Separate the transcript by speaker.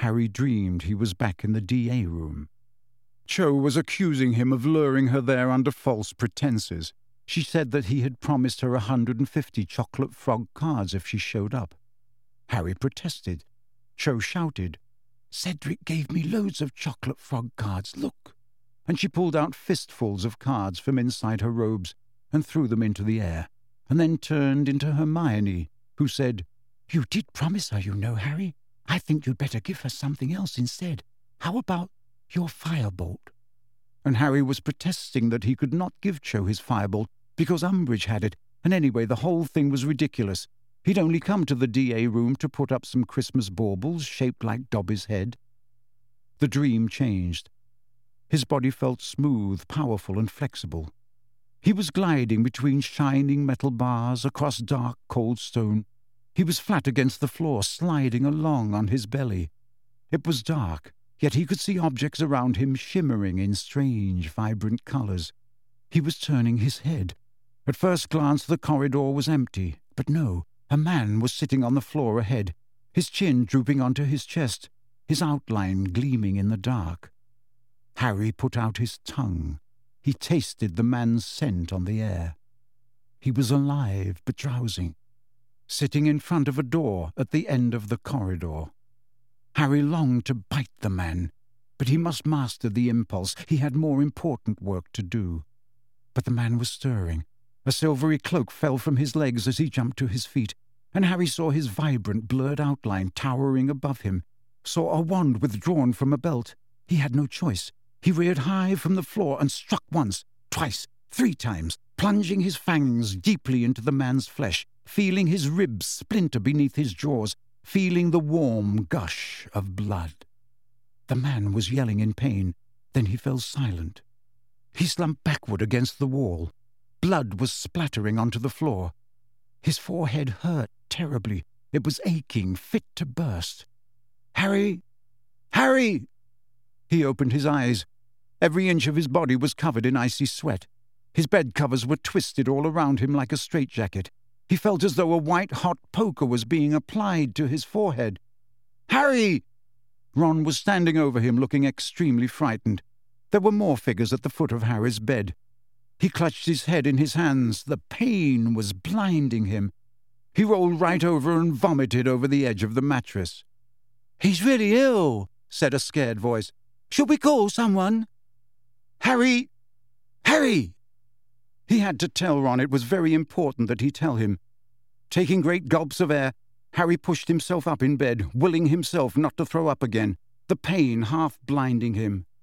Speaker 1: Harry dreamed he was back in the DA room. Cho was accusing him of luring her there under false pretenses. She said that he had promised her 150 chocolate frog cards if she showed up. Harry protested. Cho shouted, "Cedric gave me loads of chocolate frog cards, look!" And she pulled out fistfuls of cards from inside her robes and threw them into the air, and then turned into Hermione, who said, "You did promise her, you know, Harry. I think you'd better give her something else instead. How about your firebolt?" And Harry was protesting that he could not give Cho his firebolt because Umbridge had it, and anyway the whole thing was ridiculous. He'd only come to the DA room to put up some Christmas baubles shaped like Dobby's head. The dream changed. His body felt smooth, powerful, and flexible. He was gliding between shining metal bars across dark, cold stone. He was flat against the floor, sliding along on his belly. It was dark, yet he could see objects around him shimmering in strange, vibrant colours. He was turning his head. At first glance the corridor was empty, but no, a man was sitting on the floor ahead, his chin drooping onto his chest, his outline gleaming in the dark. Harry put out his tongue. He tasted the man's scent on the air. He was alive but drowsing, sitting in front of a door at the end of the corridor. Harry longed to bite the man, but he must master the impulse. He had more important work to do. But the man was stirring. A silvery cloak fell from his legs as he jumped to his feet, and Harry saw his vibrant, blurred outline towering above him, saw a wand withdrawn from a belt. He had no choice. He reared high from the floor and struck once, twice, 3 times, plunging his fangs deeply into the man's flesh, feeling his ribs splinter beneath his jaws, feeling the warm gush of blood. The man was yelling in pain. Then he fell silent. He slumped backward against the wall. Blood was splattering onto the floor. His forehead hurt terribly. It was aching, fit to burst. "Harry! Harry!" He opened his eyes. Every inch of his body was covered in icy sweat. His bed covers were twisted all around him like a straitjacket. He felt as though a white-hot poker was being applied to his forehead. "Harry!" Ron was standing over him, looking extremely frightened. There were more figures at the foot of Harry's bed. He clutched his head in his hands. The pain was blinding him. He rolled right over and vomited over the edge of the mattress. "He's really ill," said a scared voice. "Should we call someone?" "Harry! Harry!" He had to tell Ron. It was very important that he tell him. Taking great gulps of air, Harry pushed himself up in bed, willing himself not to throw up again, the pain half blinding him.